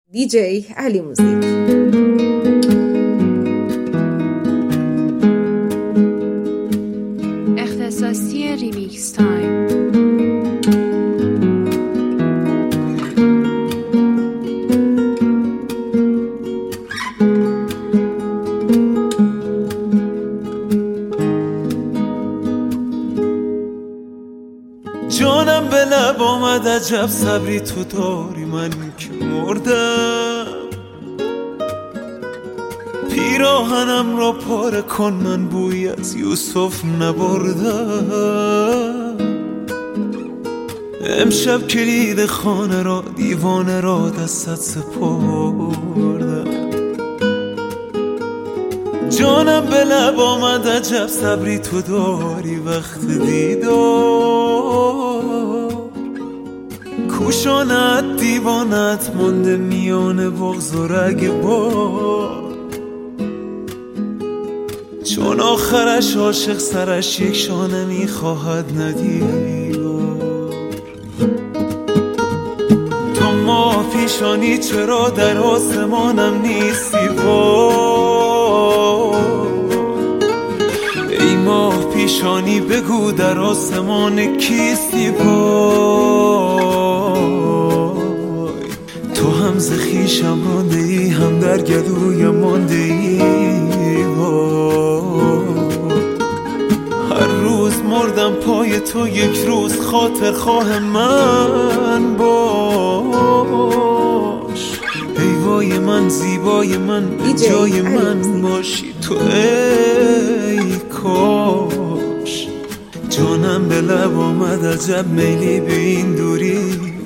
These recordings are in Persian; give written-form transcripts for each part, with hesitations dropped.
DJ علی موزیک. اختصاصی ریمیکس تایم. جانم به لب آمد عجب صبری تو داری، من که مردم. پیراهنم را پاره کن، من بوی از یوسف نبردم. امشب کلید خانه را دیوانه را دستت سپردم. جانم به لب آمد عجب صبری تو داری، وقت دیدار کوشانت دیوانت مانده میان بغض و رگبار. چون آخرش عاشق سرش یک شانه میخواهد ندیدار. تو ماه پیشانی چرا در آسمانم نیستی ای ماه پیشانی بگو در آسمان کیستی تو هم ز خویشم مانده ای، هم در گلوی مانده ای. هر روز مردم پای تو، یک روز خاطر خواه من باش. ای وای من زیبای من به جای من باشی تو ای کاش. جانم به لب آمد عجب میلی به این دوری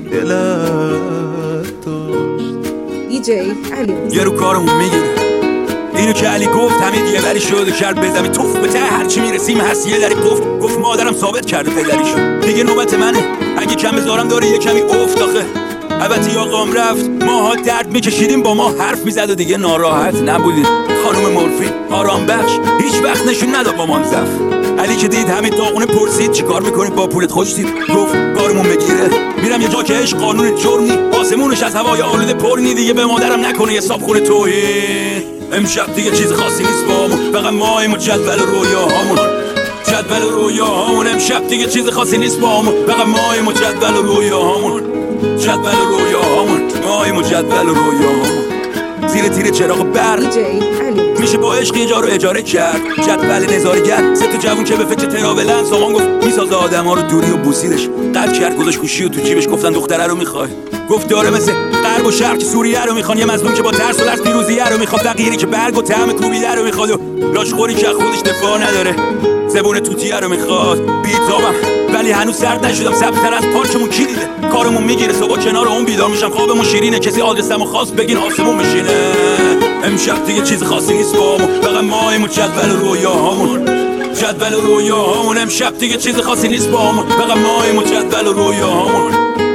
دلت داشت. DJ علی موزیک. یه رو کارمون میگیره اینو که علی گفت، همه دیگه ولی شده کرد بزمی توف به ته هرچی میرسیم هست. یه دری گفت مادرم ثابت کرده پدریشو. دیگه نوبت منه، اگه کم بذارم داره یه کمی افت آخه. البته آقام رفت، ماها درد میکشیدیم، با ما حرف میزد و دیگه ناراحت نبودیم. خانم مورفین آرام بخش هیچ وقت نشون نداد با منزف. علی که دید همین داغونه پرسید چیکار میکنید با پولت خوش دید. گفت کارمون بگیره میرم یه جا که عشق قانون جرمی، آسمونش از هوای آلوده پرنی. دیگه به مادرم نکنه حساب خونه توهین. امشب دیگه چیز خاصی نیست بامون، فقط ماییم و جدول رویاهامون. جدول رویاهامون امشب دیگه چیز خاصی نیست بامون، فقط ماییم و جدول رویاهامون. جدول رویاهامون ماییم و جدول رویاهامون. زیر تیر چراغ برق میشه با عشق یه جا رو اجاره کرد. جدول نظارگر سه تا جوون که به فکر تراولن. سامان گفت میسازه آدما رو دوری و بوسیدش. قد کرد گذاشت گوشی و تو جیبش. گفتن دختره رو میخوای؟ گفت داره مثل غرب و شرق سوریه رو میخوان. یه مظلوم که با ترس و لرز پیروزیه رو میخواد. فقیری که برگ و طعم کوبیده رو میخواد و لاشخوری که خودش دفاع نداره. زبون توتیه رو میخواد. بیتابم ولی هنوز سرد نشدم. سبزتر از پارکمون کی دیده؟ کارمون میگیره صبح کنار اون بیدار میشم. خوابمون شیرینه، کسی آدرسمو خواست بگین آسمون میشینه. امشب دیگه چیز خاصی نیست بامون، فقط ماییم و جدول رویاهامون. جدول رویاهامون امشب دیگه چیز خاصی نیست بامون، فقط ماییم و جدول رویاهامون.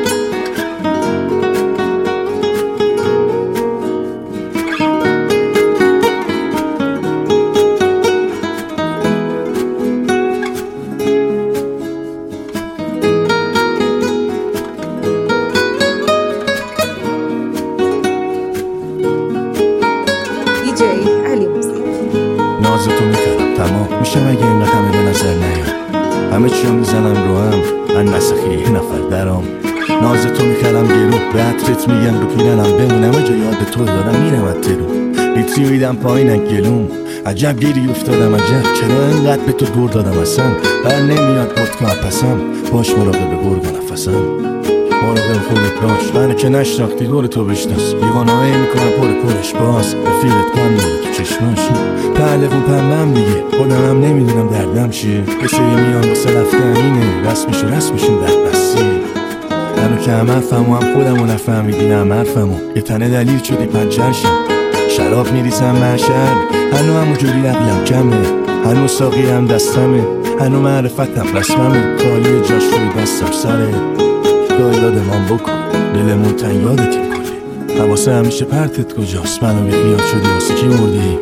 نازتو میکردم تمام میشه مگه این رقمه به نظر نیام. همه چیو میزنم رو هم من نسخی یه نفر درام. نازتو میکردم گرو به عطرت میگم رو پیرنم بمونم. جا یاد تو دارم میرم اترو لیتری میدم پایینن گلوم. عجب گیری افتادم عجب چرا انقدر به تو دور دادم اصلا. بر نمیاد vodka پسم باش مراقب گرگ و نفسم. مراقب خودت باش منو که نشناختی دور تو بشناس. دیوانه‌ای میکنم پرش باز رفیقت کن میره تو چشماش. پهلوون پنبم دیگه خودم هم نمیدونم دردم چیه. یه سری میان واسه رفتنینه رسمشون درد بسیه. منو که هم حرفمو هم خودمو نفهمیدی هم حرفمو. یه تنه دلیل شدی پنچرشم. شراب میریزم محشر هنو همونجوری عقلم کمه. هنو ساقی هم دستمه هنو معرفتم رسممه. خالی جاش روی بستم سره گاهی یادمان بکن دلمون تن یادت این کلی. حواسه همیشه پرتت کجاست منو بی خیال شدی واسه کی مردی.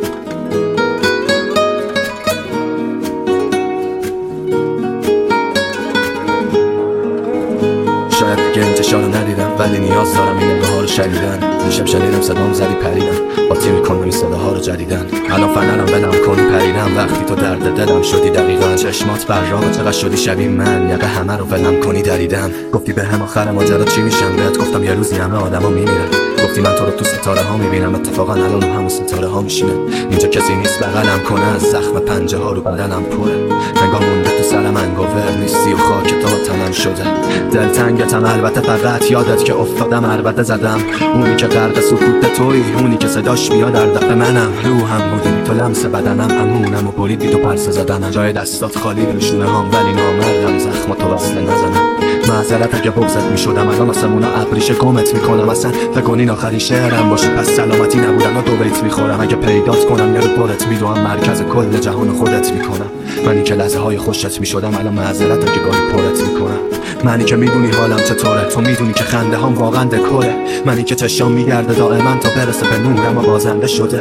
شاید دیگه انتشار ندیدم ولی نیاز دارم این به حال شدیدن دیشب شنیدم صدام زدی پریدم قاطی میکنم این صداها رو جدیدن الان فنرم ولم کنی پریدم وقتی تو درد دلم شدی دقیقا چشمات براق چقدر شدی شبیه من یقه همه رو ولم کنی دریدم گفتی به هم آخر ماجرا چی میشم بهت گفتم یه روزی همه آدما میمیرن گفتی من تو رو تو ستاره ها میبینم اتفاقا الان همون ستاره ها میشینه اینجا کسی نیست بغلم کنه از زخم پنجه ها رو بدنم پره نگاه مونده تو سرم انگوور نیستی و خاک تا تنم شده دلتنگتم البته فقط یادت که افتادم البته زدم اونی که غرق سکوت تویی اونی که صداش بیاد در دفع منم روحم بودی تو لمس بدنم امونم و بریدی تو پرسه زدنم جای دستات خالی روشونه هم ولی نامردم زخم تو وصله نزنم معذرت اگه بغضت میشدم الان آسمونا ابریشه گمت میکنم اصلا فکر کنین آخرین شعرم باشه پس سلامتی نبودن و دو بیت میخورم اگه پیدات کنم یه رو برت میدوام مرکز کل جهان خودت میکنم منی که لحظه های خوشت میشدم الان معذرت اگه گاهی پرت میکنم منی که میدونی حالم چطوره تو میدونی که خنده هم واقعا دکوره منی که چشام میگرده دائما تا برسه به نورم و بازنده شده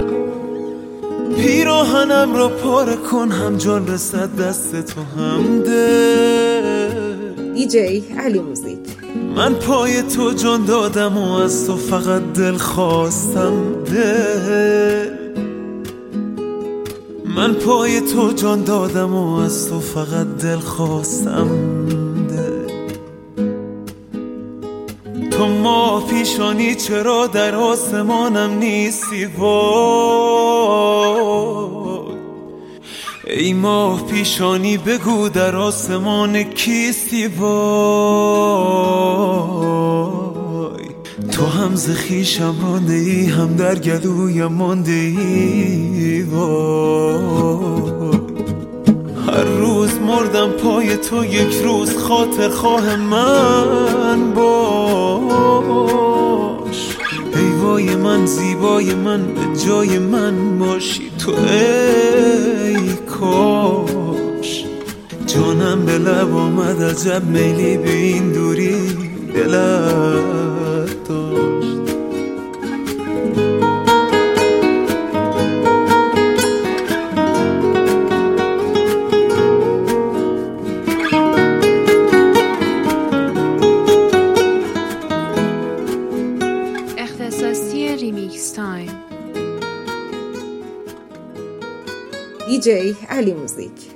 پیراهنم رو پاره کن هم جان رسد دست تو هم دیجی علی موزیک من پای تو جان دادم و از تو فقط دل خواستم من پای تو جان دادم و از تو فقط دل خواستم تو ما پیشانی چرا در آسمانم نیستی وای ای ماه پیشانی بگو در آسمان کیستی وای تو هم ز خویشم رانده ای هم در گلویم مانده ای وای هر روز مردم پای تو یک روز خاطر خواه من باش ای وای من زیبای من به جای من باشی تو ای کاش جانم به لب آمد عجب میلی به این دوری دلت داشت اختصاصی ریمیکس تایم دیجی علی موزیک